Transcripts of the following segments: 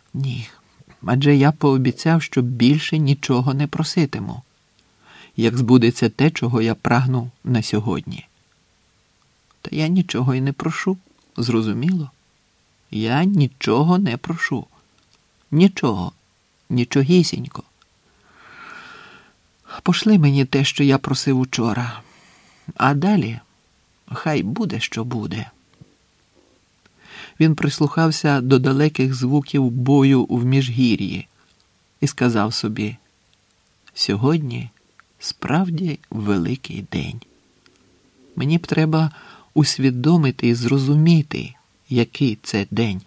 Ні, адже я пообіцяв, що більше нічого не проситиму, як збудеться те, чого я прагну на сьогодні. Та я нічого й не прошу, зрозуміло? Я нічого не прошу. Нічого, нічогісінько. Пошли мені те, що я просив учора, а далі хай буде, що буде. Він прислухався до далеких звуків бою в міжгір'ї і сказав собі: сьогодні справді великий день. Мені б треба усвідомити і зрозуміти, який це день.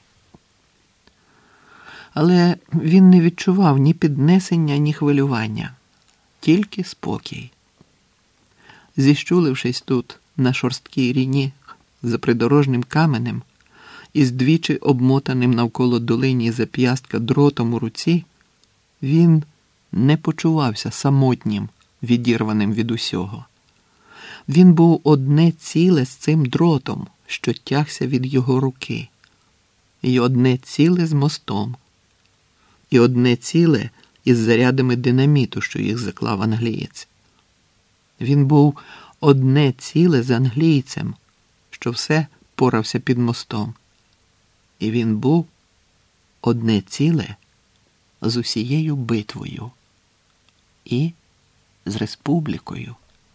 Але він не відчував ні піднесення, ні хвилювання, тільки спокій. Зіщулившись тут, на шорсткій ріні, за придорожним каменем, із двічі обмотаним навколо долині зап'ястка дротом у руці, він не почувався самотнім, відірваним від усього. Він був одне ціле з цим дротом, що тягся від його руки, і одне ціле з мостом, і одне ціле із зарядами динаміту, що їх заклав англієць. Він був одне ціле з англійцем, що все порався під мостом. І він був одне ціле з усією битвою і з республікою.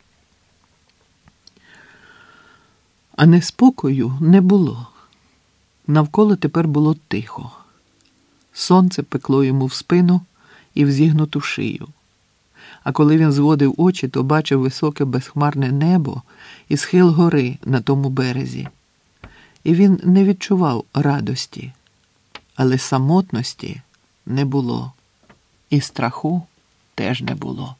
А неспокою не було. Навколо тепер було тихо. Сонце пекло йому в спину і в зігнуту шию. А коли він зводив очі, то бачив високе безхмарне небо і схил гори на тому березі. І він не відчував радості, але самотності не було, і страху теж не було.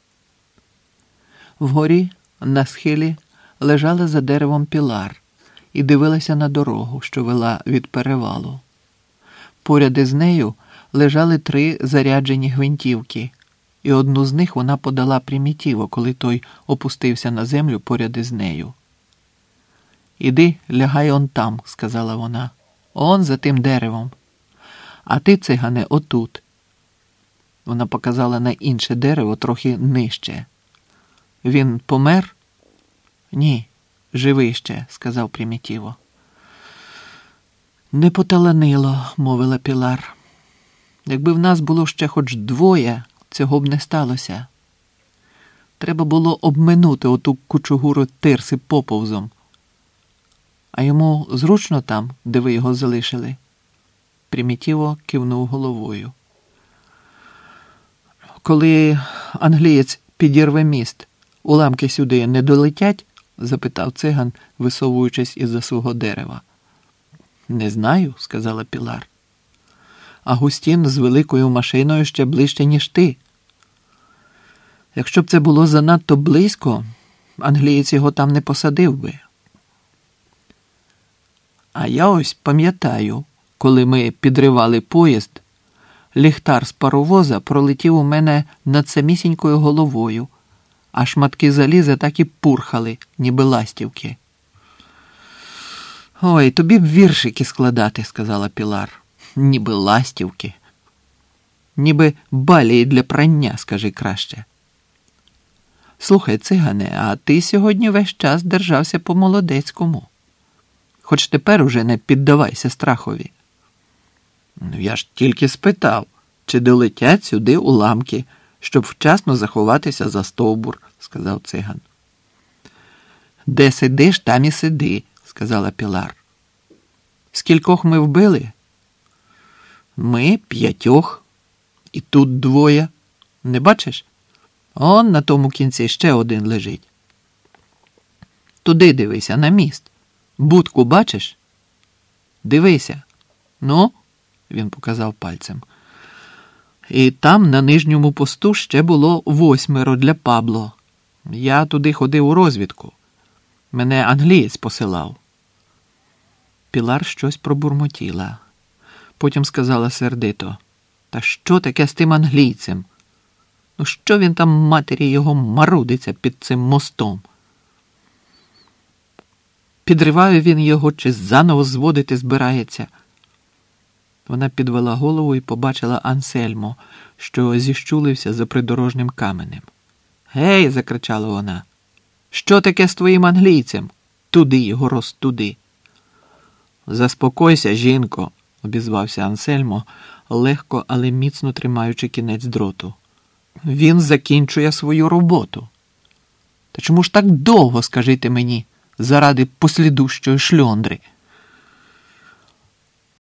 Вгорі, на схилі, лежала за деревом Пілар і дивилася на дорогу, що вела від перевалу. Поряд із нею лежали 3 заряджені гвинтівки, і одну з них вона подала Примітіво, коли той опустився на землю поряд із нею. «Іди, лягай он там», – сказала вона, – «он за тим деревом. А ти, цигане, отут». Вона показала на інше дерево трохи нижче. «Він помер?» «Ні, живий ще», – сказав Примітіво. «Не поталанило», – мовила Пілар. «Якби в нас було ще хоч 2, цього б не сталося. Треба було обминути оту кучугуру тирси поповзом. А йому зручно там, де ви його залишили?» Примітіво кивнув головою. «Коли англієць підірве міст, уламки сюди не долетять?» – запитав циган, висовуючись із-за свого дерева. «Не знаю», – сказала Пілар. «Агустін з великою машиною ще ближче, ніж ти. Якщо б це було занадто близько, англієць його там не посадив би. А я ось пам'ятаю, коли ми підривали поїзд, ліхтар з паровоза пролетів у мене над самісінькою головою, а шматки заліза так і пурхали, ніби ластівки». «Ой, тобі б віршики складати», – сказала Пілар. «Ніби ластівки. Ніби балії для прання, скажи краще. Слухай, цигане, а ти сьогодні весь час держався по-молодецькому. Хоч тепер уже не піддавайся страхові». «Я ж тільки спитав, чи долетять сюди уламки, щоб вчасно заховатися за стовбур», – сказав циган. «Де сидиш, там і сиди», – сказала Пілар. «Скількох ми вбили?» «Ми 5. І тут 2. Не бачиш? Он на тому кінці ще один лежить. Туди дивися, на міст. Будку бачиш? Дивися. Ну?» – він показав пальцем. «І там на нижньому посту ще було 8 для Пабло. Я туди ходив у розвідку. Мене англієць посилав». Пілар щось пробурмотіла. Потім сказала сердито: «Та що таке з тим англійцем? Ну що він там, матері його, марудиться під цим мостом? Підриває він його чи заново зводити збирається? Вона підвела голову і побачила Ансельмо, що зіщулився за придорожним каменем. «Гей!» – закричала вона. «Що таке з твоїм англійцем? Туди його, туди!» «Заспокойся, жінко!» – обізвався Ансельмо, легко, але міцно тримаючи кінець дроту. «Він закінчує свою роботу!» «Та чому ж так довго, скажіть мені, заради послідущої шльондри?»